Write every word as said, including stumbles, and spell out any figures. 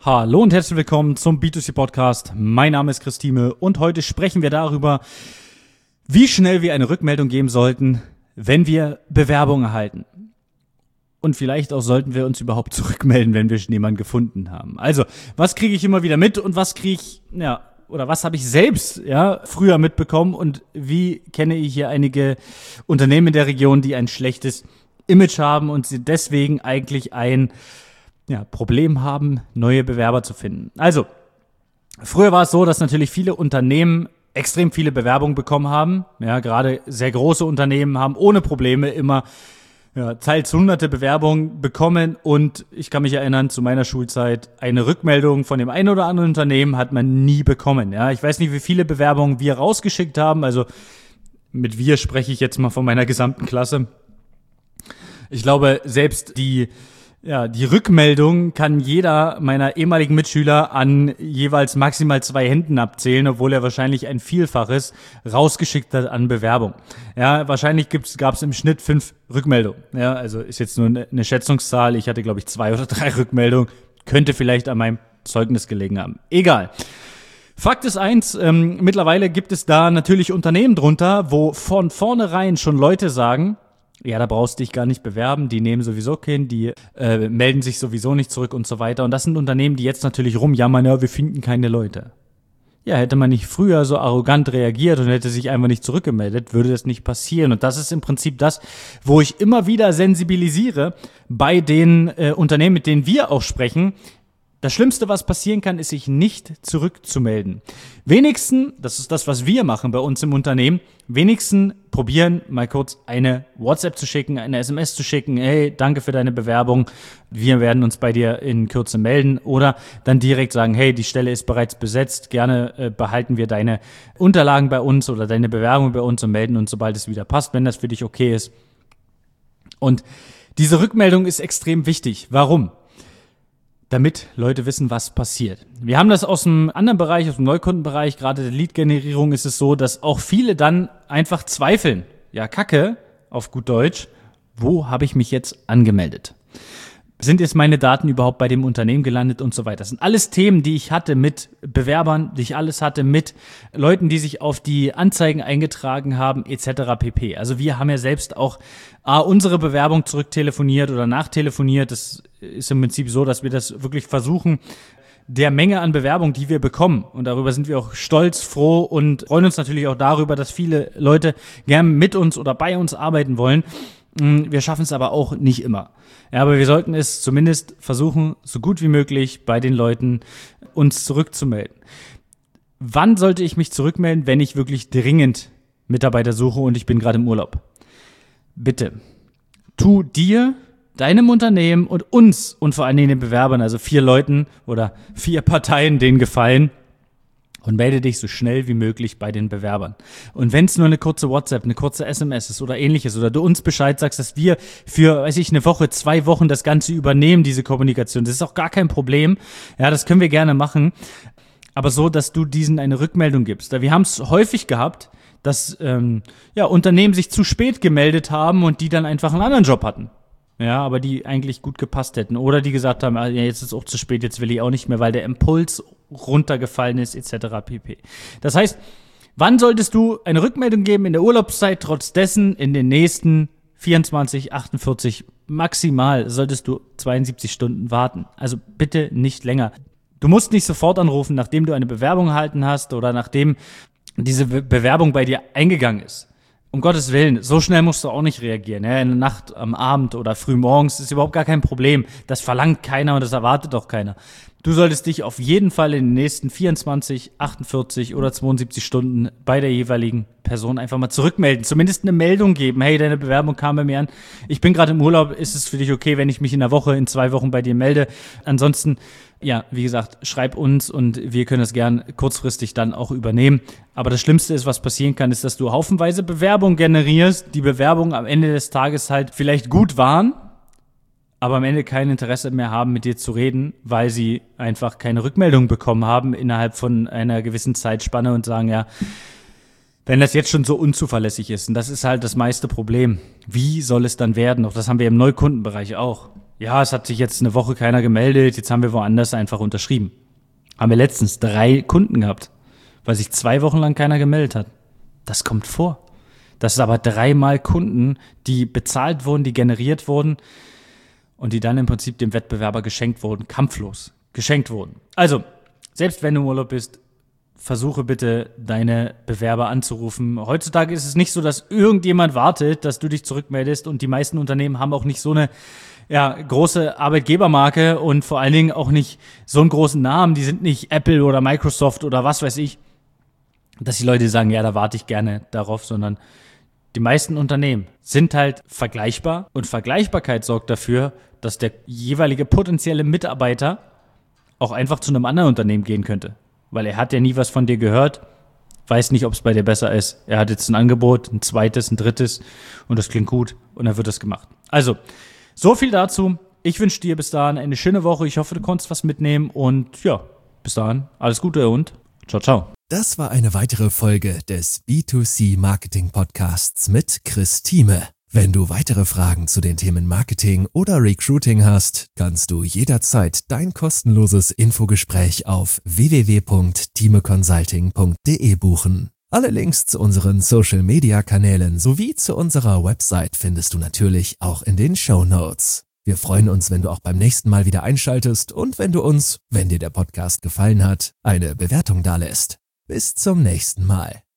Hallo und herzlich willkommen zum B zwei C Podcast. Mein Name ist Christine und heute sprechen wir darüber, wie schnell wir eine Rückmeldung geben sollten, wenn wir Bewerbungen erhalten. Und vielleicht auch sollten wir uns überhaupt zurückmelden, wenn wir schon jemanden gefunden haben. Also, was kriege ich immer wieder mit und was kriege ich, ja, oder was habe ich selbst, ja, früher mitbekommen und wie kenne ich hier einige Unternehmen in der Region, die ein schlechtes Image haben und sie deswegen eigentlich ein ja, Problem haben, neue Bewerber zu finden. Also, früher war es so, dass natürlich viele Unternehmen extrem viele Bewerbungen bekommen haben. Ja, gerade sehr große Unternehmen haben ohne Probleme immer ja, teils hunderte Bewerbungen bekommen und ich kann mich erinnern, zu meiner Schulzeit, eine Rückmeldung von dem einen oder anderen Unternehmen hat man nie bekommen. Ja, ich weiß nicht, wie viele Bewerbungen wir rausgeschickt haben. Also, mit wir spreche ich jetzt mal von meiner gesamten Klasse. Ich glaube, selbst die Ja, die Rückmeldung kann jeder meiner ehemaligen Mitschüler an jeweils maximal zwei Händen abzählen, obwohl er wahrscheinlich ein Vielfaches rausgeschickt hat an Bewerbung. Ja, wahrscheinlich gab es im Schnitt fünf Rückmeldungen. Ja, also ist jetzt nur eine Schätzungszahl. Ich hatte, glaube ich, zwei oder drei Rückmeldungen. Könnte vielleicht an meinem Zeugnis gelegen haben. Egal. Fakt ist eins, ähm, mittlerweile gibt es da natürlich Unternehmen drunter, wo von vornherein schon Leute sagen, ja, da brauchst du dich gar nicht bewerben, die nehmen sowieso keinen, die äh, melden sich sowieso nicht zurück und so weiter. Und das sind Unternehmen, die jetzt natürlich rumjammern, ja, wir finden keine Leute. Ja, hätte man nicht früher so arrogant reagiert und hätte sich einfach nicht zurückgemeldet, würde das nicht passieren. Und das ist im Prinzip das, wo ich immer wieder sensibilisiere bei den äh, Unternehmen, mit denen wir auch sprechen. Das Schlimmste, was passieren kann, ist, sich nicht zurückzumelden. Wenigstens, das ist das, was wir machen bei uns im Unternehmen, wenigstens probieren, mal kurz eine WhatsApp zu schicken, eine S M S zu schicken, hey, danke für deine Bewerbung, wir werden uns bei dir in Kürze melden oder dann direkt sagen, hey, die Stelle ist bereits besetzt, gerne äh, behalten wir deine Unterlagen bei uns oder deine Bewerbung bei uns und melden uns, sobald es wieder passt, wenn das für dich okay ist. Und diese Rückmeldung ist extrem wichtig. Warum? Damit Leute wissen, was passiert. Wir haben das aus einem anderen Bereich, aus dem Neukundenbereich, gerade der Lead-Generierung ist es so, dass auch viele dann einfach zweifeln. Ja, Kacke, auf gut Deutsch, wo habe ich mich jetzt angemeldet? Sind jetzt meine Daten überhaupt bei dem Unternehmen gelandet und so weiter? Das sind alles Themen, die ich hatte mit Bewerbern, die ich alles hatte mit Leuten, die sich auf die Anzeigen eingetragen haben, et cetera pp. Also wir haben ja selbst auch A, unsere Bewerbung zurücktelefoniert oder nachtelefoniert. Das ist im Prinzip so, dass wir das wirklich versuchen, der Menge an Bewerbung, die wir bekommen. Und darüber sind wir auch stolz, froh und freuen uns natürlich auch darüber, dass viele Leute gern mit uns oder bei uns arbeiten wollen. Wir schaffen es aber auch nicht immer. Ja, aber wir sollten es zumindest versuchen, so gut wie möglich bei den Leuten uns zurückzumelden. Wann sollte ich mich zurückmelden, wenn ich wirklich dringend Mitarbeiter suche und ich bin gerade im Urlaub? Bitte, tu dir, deinem Unternehmen und uns und vor allen Dingen den Bewerbern, also vier Leuten oder vier Parteien, den Gefallen, und melde dich so schnell wie möglich bei den Bewerbern. Und wenn es nur eine kurze WhatsApp, eine kurze S M S ist oder ähnliches oder du uns Bescheid sagst, dass wir für, weiß ich, eine Woche, zwei Wochen das Ganze übernehmen, diese Kommunikation, das ist auch gar kein Problem. Ja, das können wir gerne machen. Aber so, dass du diesen eine Rückmeldung gibst. Wir haben es häufig gehabt, dass ähm, ja, Unternehmen sich zu spät gemeldet haben und die dann einfach einen anderen Job hatten. Ja, aber die eigentlich gut gepasst hätten. Oder die gesagt haben, ja, jetzt ist es auch zu spät, jetzt will ich auch nicht mehr, weil der Impuls runtergefallen ist, et cetera pp. Das heißt, wann solltest du eine Rückmeldung geben in der Urlaubszeit? Trotz dessen in den nächsten vierundzwanzig, achtundvierzig, maximal solltest du zweiundsiebzig Stunden warten. Also bitte nicht länger. Du musst nicht sofort anrufen, nachdem du eine Bewerbung erhalten hast oder nachdem diese Be- Bewerbung bei dir eingegangen ist. Um Gottes Willen, so schnell musst du auch nicht reagieren. Ja, in der Nacht, am Abend oder früh morgens ist überhaupt gar kein Problem. Das verlangt keiner und das erwartet auch keiner. Du solltest dich auf jeden Fall in den nächsten vierundzwanzig, achtundvierzig oder zweiundsiebzig Stunden bei der jeweiligen Person einfach mal zurückmelden. Zumindest eine Meldung geben. Hey, deine Bewerbung kam bei mir an. Ich bin gerade im Urlaub. Ist es für dich okay, wenn ich mich in einer Woche, in zwei Wochen bei dir melde? Ansonsten, ja, wie gesagt, schreib uns und wir können das gern kurzfristig dann auch übernehmen. Aber das Schlimmste ist, was passieren kann, ist, dass du haufenweise Bewerbungen generierst. Die Bewerbungen am Ende des Tages halt vielleicht gut waren, aber am Ende kein Interesse mehr haben, mit dir zu reden, weil sie einfach keine Rückmeldung bekommen haben innerhalb von einer gewissen Zeitspanne und sagen, ja, wenn das jetzt schon so unzuverlässig ist, und das ist halt das meiste Problem, wie soll es dann werden? Auch das haben wir im Neukundenbereich auch. ja, es hat sich jetzt eine Woche keiner gemeldet, jetzt haben wir woanders einfach unterschrieben. Haben wir letztens drei Kunden gehabt, weil sich zwei Wochen lang keiner gemeldet hat. Das kommt vor. Das ist aber dreimal Kunden, die bezahlt wurden, die generiert wurden und die dann im Prinzip dem Wettbewerber geschenkt wurden, kampflos geschenkt wurden. Also, selbst wenn du im Urlaub bist, versuche bitte, deine Bewerber anzurufen. Heutzutage ist es nicht so, dass irgendjemand wartet, dass du dich zurückmeldest, und die meisten Unternehmen haben auch nicht so eine ja, große Arbeitgebermarke und vor allen Dingen auch nicht so einen großen Namen. Die sind nicht Apple oder Microsoft oder was weiß ich, dass die Leute sagen, ja, da warte ich gerne darauf, sondern die meisten Unternehmen sind halt vergleichbar, und Vergleichbarkeit sorgt dafür, dass der jeweilige potenzielle Mitarbeiter auch einfach zu einem anderen Unternehmen gehen könnte. Weil er hat ja nie was von dir gehört, weiß nicht, ob es bei dir besser ist. Er hat jetzt ein Angebot, ein zweites, ein drittes, und das klingt gut, und dann wird das gemacht. Also, so viel dazu. Ich wünsche dir bis dahin eine schöne Woche. Ich hoffe, du konntest was mitnehmen, und ja, bis dahin alles Gute und ciao, ciao. Das war eine weitere Folge des B zwei C Marketing Podcasts mit Chris Thieme. Wenn du weitere Fragen zu den Themen Marketing oder Recruiting hast, kannst du jederzeit dein kostenloses Infogespräch auf w w w punkt thieme consulting punkt d e buchen. Alle Links zu unseren Social-Media-Kanälen sowie zu unserer Website findest du natürlich auch in den Shownotes. Wir freuen uns, wenn du auch beim nächsten Mal wieder einschaltest und wenn du uns, wenn dir der Podcast gefallen hat, eine Bewertung dalässt. Bis zum nächsten Mal.